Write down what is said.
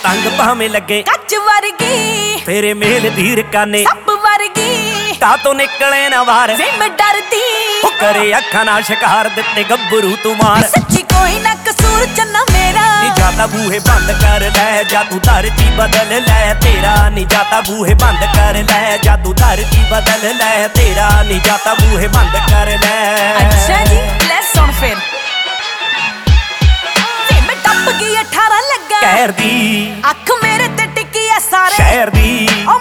ਤੰਗ ਭਾਵੇਂ ਲੱਗੇ ਕੱਚ ਵਰਗੀ ਤੇਰੇ ਮੇਲ ਦੀ ਰਕਾਨੇ ਸੱਪ ਵਰਗੀ ਕਾ ਤੋਂ ਨਿਕਲੇ ਨਾ ਵਾਰ ਵੇ ਮੈਂ ਡਰਦੀ ਉਹ ਕਰੇ ਅੱਖਾਂ ਨਾਲ ਸ਼ਿਕਾਰ ਦਿੱਤੇ ਗੱਭਰੂ ਤੂੰ ਮਾਰ ਸੱਚੀ ਕੋਈ ਨਾ ਕਸੂਰ ਚੰਨਾ ਮੇਰਾ ਨੀ ਜਾਤਾ ਬੂਹੇ ਬੰਦ ਕਰ ਲੈ ਜਾ ਤੂੰ ਧਰਤੀ ਬਦਲ ਲੈ ਤੇਰਾ ਨੀ ਜਾਤਾ ਬੂਹੇ ਬੰਦ ਕਰ ਲੈ ਜਾ ਤੂੰ ਧਰਤੀ ਬਦਲ ਲੈ ਤੇਰਾ ਨੀ ਜਾਤਾ ਬੂਹੇ ਬੰਦ ਕਰ ਲੈ ਅੱਛਾ ਜੀ ਲੈ ਸੁਣ ਫਿਰ ਵੇ ਮੈਂ ਟੱਪ ਗਈ 18 ਲੱਗਾ ਕਹਿਰ ਦੀ